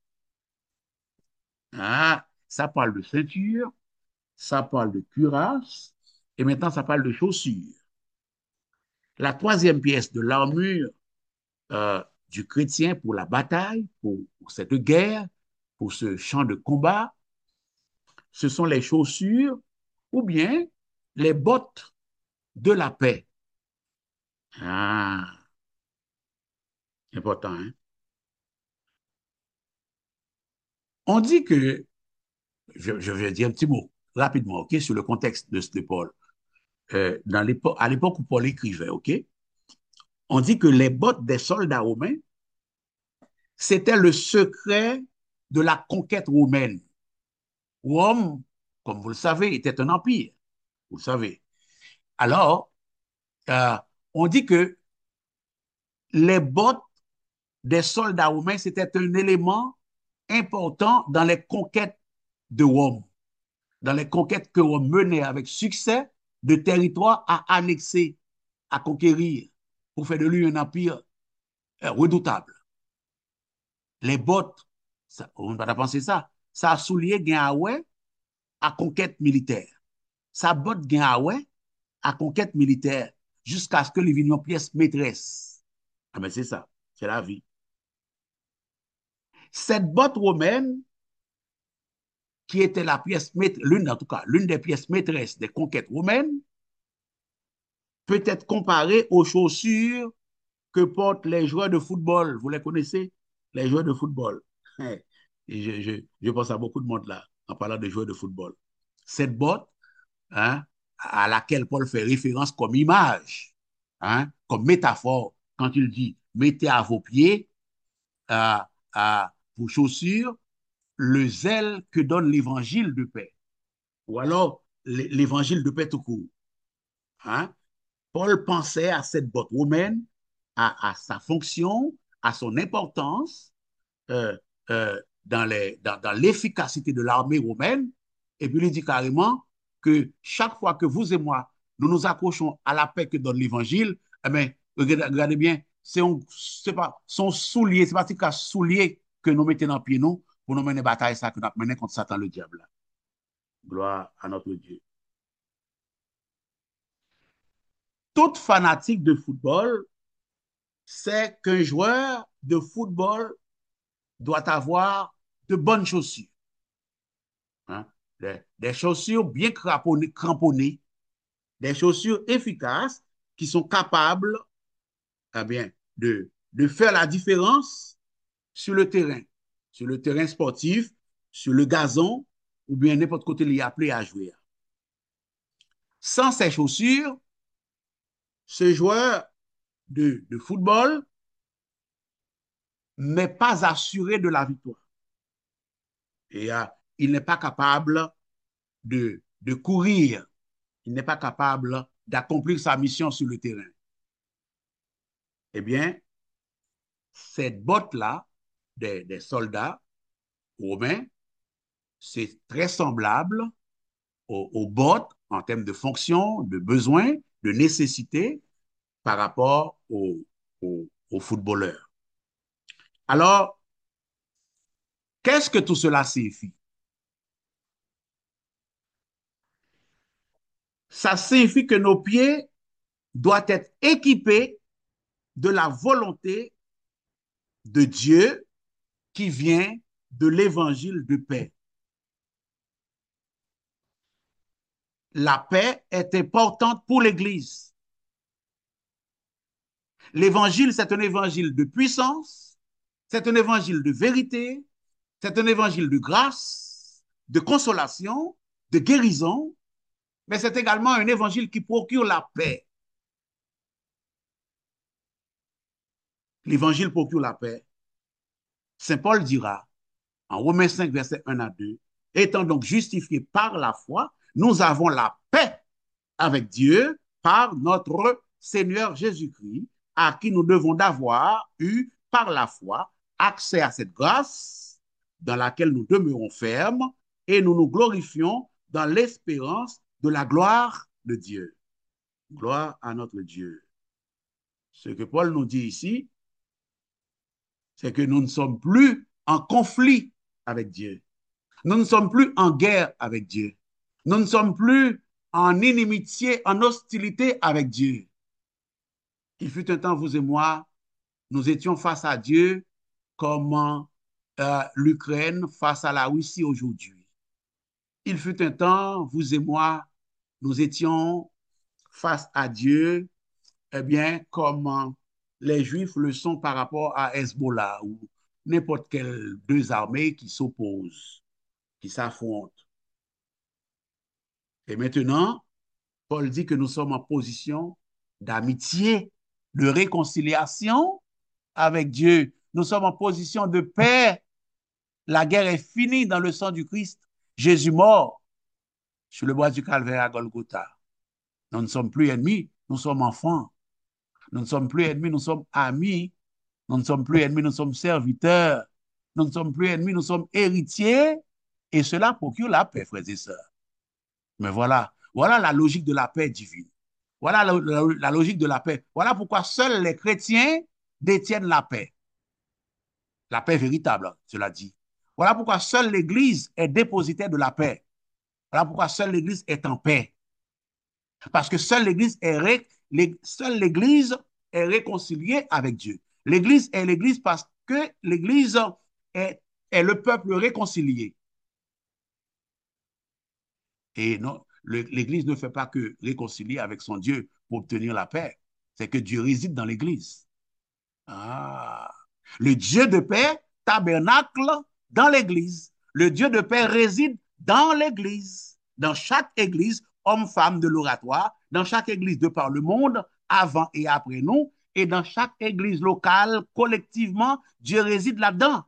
Ah, ça parle de ceinture, ça parle de cuirasse, et maintenant ça parle de chaussure. La troisième pièce de l'armure euh, du chrétien pour la bataille, pour, pour cette guerre, pour ce champ de combat, ce sont les chaussures ou bien les bottes de la paix. Ah, important, hein? On dit que, je, je vais dire un petit mot rapidement, ok, sur le contexte de, de Paul. Euh, dans l'époque, à l'époque où Paul écrivait, ok, on dit que les bottes des soldats romains, c'était le secret de la conquête romaine. Rome, comme vous le savez, était un empire, vous le savez. Alors, euh, on dit que les bottes des soldats romains, c'était un élément important dans les conquêtes de Rome, dans les conquêtes que Rome menait avec succès de territoires à annexer, à conquérir, pour faire de lui un empire euh, redoutable. Les bottes, ça, on va pas penser ça, ça a soulié gain à conquête militaire. Ça botte gain à conquête militaire jusqu'à ce que les vignes pièces maîtresse. Ah mais c'est ça, c'est la vie. Cette botte romaine, qui était la pièce l'une en tout cas, l'une des pièces maîtresses des conquêtes romaines, peut être comparée aux chaussures que portent les joueurs de football. Vous les connaissez, les joueurs de football. Et je, je, je pense à beaucoup de monde là, en parlant de joueurs de football. Cette botte, hein, à laquelle Paul fait référence comme image, hein, comme métaphore, quand il dit mettez à vos pieds, à, à vos chaussures, le zèle que donne l'évangile de paix, ou alors l'évangile de paix tout court. Hein? Paul pensait à cette botte romaine, à, à sa fonction, à son importance euh, euh, dans, les, dans, dans l'efficacité de l'armée romaine, et puis il dit carrément que chaque fois que vous et moi, nous nous accrochons à la paix que donne l'évangile, eh bien, regardez, regardez bien, c'est, un, c'est pas son soulier, c'est pas un soulier que nous mettons dans le pied, nous, pour nous mener bataille, ça, que nous menons contre Satan le diable. Gloire à notre Dieu. Toute fanatique de football c'est qu'un joueur de football doit avoir de bonnes chaussures. Hein? Des, des chaussures bien cramponnées, cramponnées, des chaussures efficaces qui sont capables eh bien, de, de faire la différence sur le terrain, sur le terrain sportif, sur le gazon, ou bien n'importe côté il y a appelé à jouer. Sans ces chaussures, ce joueur de, de football n'est pas assuré de la victoire. Et euh, il n'est pas capable de, de courir, il n'est pas capable d'accomplir sa mission sur le terrain. Eh bien, cette botte-là des, des soldats romains, c'est très semblable aux, aux bottes en termes de fonction, de besoin, de nécessité par rapport aux, aux, aux footballeurs. Alors, qu'est-ce que tout cela signifie? Ça signifie que nos pieds doivent être équipés de la volonté de Dieu qui vient de l'évangile de paix. La paix est importante pour l'Église. L'évangile, c'est un évangile de puissance, c'est un évangile de vérité, c'est un évangile de grâce, de consolation, de guérison, mais c'est également un évangile qui procure la paix. L'évangile procure la paix. Saint Paul dira, en Romains cinq, versets un à deux, étant donc justifiés par la foi, nous avons la paix avec Dieu par notre Seigneur Jésus-Christ, à qui nous devons d'avoir eu par la foi accès à cette grâce dans laquelle nous demeurons fermes et nous nous glorifions dans l'espérance de la gloire de Dieu. Gloire à notre Dieu. Ce que Paul nous dit ici, c'est que nous ne sommes plus en conflit avec Dieu. Nous ne sommes plus en guerre avec Dieu. Nous ne sommes plus en inimitié, en hostilité avec Dieu. Il fut un temps, vous et moi, nous étions face à Dieu comme euh, l'Ukraine face à la Russie aujourd'hui. Il fut un temps, vous et moi, nous étions face à Dieu, eh bien, comme les Juifs le sont par rapport à Hezbollah ou n'importe quelle deux armées qui s'opposent, qui s'affrontent. Et maintenant, Paul dit que nous sommes en position d'amitié, de réconciliation avec Dieu. Nous sommes en position de paix. La guerre est finie dans le sang du Christ. Jésus mort sur le bois du Calvaire à Golgotha. Nous ne sommes plus ennemis, nous sommes enfants. Nous ne sommes plus ennemis, nous sommes amis. Nous ne sommes plus ennemis, nous sommes serviteurs. Nous ne sommes plus ennemis, nous sommes héritiers. Et cela procure la paix, frères et sœurs. Mais voilà, voilà la logique de la paix divine. Voilà la, la, la logique de la paix. Voilà pourquoi seuls les chrétiens détiennent la paix. La paix véritable, cela dit. Voilà pourquoi seule l'Église est dépositaire de la paix. Voilà pourquoi seule l'Église est en paix. Parce que seule l'Église est, ré, seule l'Église est réconciliée avec Dieu. L'Église est l'Église parce que l'Église est, est le peuple réconcilié. Et non, l'Église ne fait pas que réconcilier avec son Dieu pour obtenir la paix. C'est que Dieu réside dans l'Église. Ah. Le Dieu de paix tabernacle dans l'Église. Le Dieu de paix réside dans l'Église. Dans chaque Église, hommes-femmes de l'oratoire, dans chaque Église de par le monde, avant et après nous, et dans chaque Église locale, collectivement, Dieu réside là-dedans.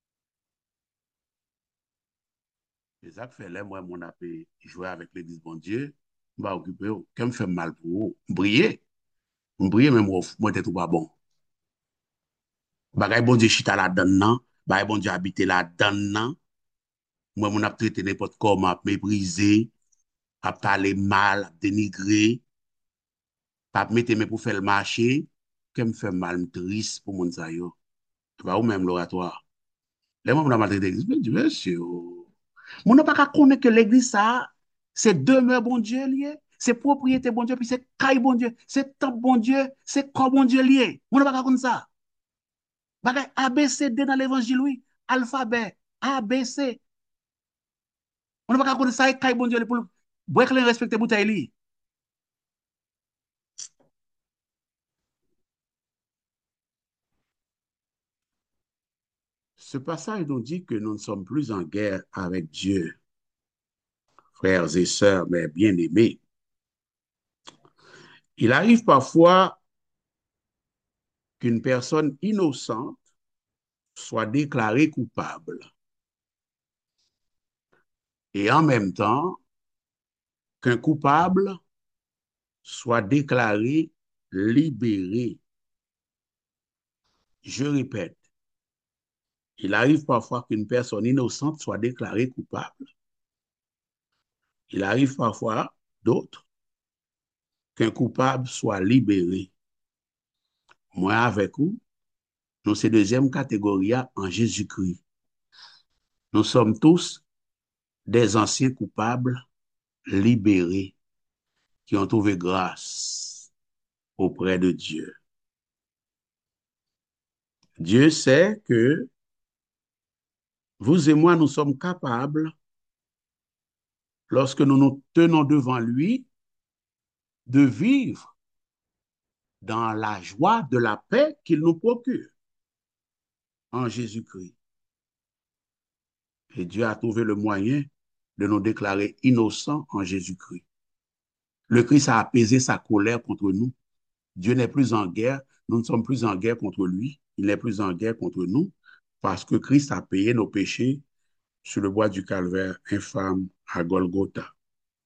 C'est ça que fait là, moi, mon appel, jouer avec l'Église, bon Dieu, je vais occuper, quand me fait mal pour vous, briller, briller, mais moi, moi, t'es tout pas bon. Bagay bon Dieu chita la dan nan, bagay bon Dieu habite la dan nan, moi mon ap traité n'importe comment, ap méprisé, ap parler mal, ap dénigré, ap mette mes pour faire le marché, que me fait mal, me triste pour mon sa yo. Ba ou même l'oratoire. Les gens m'ont traité d'église, mais Dieu, monsieur, mon n'a pas qu'à connaître que l'église ça, c'est demeure bon Dieu lié. c'est propriété bon Dieu, puis c'est caille bon Dieu, c'est temple bon Dieu, c'est corps bon Dieu lié. On ne va pas comme ça. Bagay A, B, C, D dans l'évangile, oui. Alphabet, A, B, C. On ne va pas comme ça, et caille bon Dieu, pour le respecter bouteille. Ce passage nous dit que nous ne sommes plus en guerre avec Dieu, frères et sœurs, mais bien-aimés. Il arrive parfois qu'une personne innocente soit déclarée coupable. Et en même temps, qu'un coupable soit déclaré libéré. Je répète, il arrive parfois qu'une personne innocente soit déclarée coupable. Il arrive parfois d'autres qu'un coupable soit libéré. Moi avec vous, nous c'est deuxième catégorie en Jésus-Christ. Nous sommes tous des anciens coupables libérés qui ont trouvé grâce auprès de Dieu. Dieu sait que vous et moi, nous sommes capables, lorsque nous nous tenons devant lui, de vivre dans la joie de la paix qu'il nous procure en Jésus-Christ. Et Dieu a trouvé le moyen de nous déclarer innocents en Jésus-Christ. Le Christ a apaisé sa colère contre nous. Dieu n'est plus en guerre. Nous ne sommes plus en guerre contre lui. Il n'est plus en guerre contre nous parce que Christ a payé nos péchés sur le bois du calvaire infâme à Golgotha.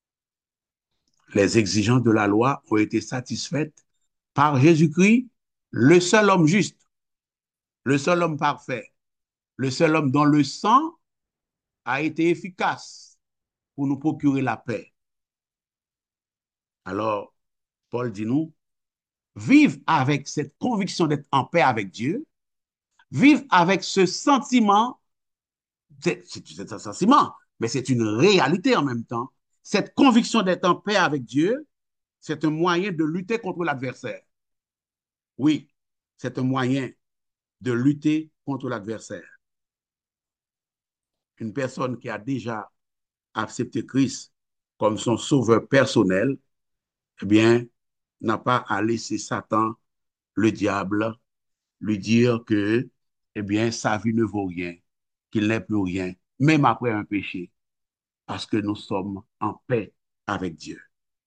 Les exigences de la loi ont été satisfaites par Jésus-Christ, le seul homme juste, le seul homme parfait, le seul homme dont le sang a été efficace pour nous procurer la paix. Alors, Paul dit nous, vive avec cette conviction d'être en paix avec Dieu, vive avec ce sentiment, c'est, c'est un sentiment, mais c'est une réalité en même temps. Cette conviction d'être en paix avec Dieu, c'est un moyen de lutter contre l'adversaire. Oui, c'est un moyen de lutter contre l'adversaire. Une personne qui a déjà accepté Christ comme son sauveur personnel, eh bien, n'a pas à laisser Satan, le diable, lui dire que, eh bien, sa vie ne vaut rien, qu'il n'est plus rien, même après un péché, parce que nous sommes en paix avec Dieu.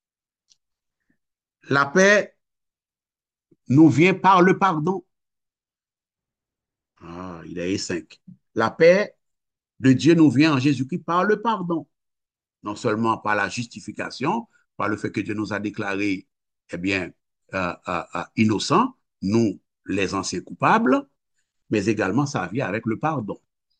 La paix nous vient par le pardon. Ah, il est cinq. La paix de Dieu nous vient en Jésus-Christ par le pardon. Non seulement par la justification, par le fait que Dieu nous a déclarés, eh bien, euh, euh, euh, innocents, nous, les anciens coupables, mais également ça vient avec le pardon.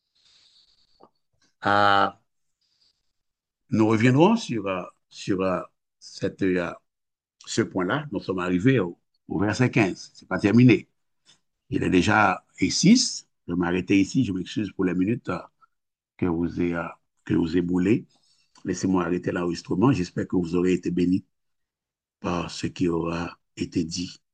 Euh, nous reviendrons sur, euh, sur euh, cette, euh, ce point-là. Nous sommes arrivés au, au verset quinze. Ce n'est pas terminé. Il est déjà et six. Je vais m'arrêter ici. Je m'excuse pour les minutes euh, que vous ai, euh, que vous ai boulées. Laissez-moi arrêter l'enregistrement. J'espère que vous aurez été bénis par ce qui aura été dit.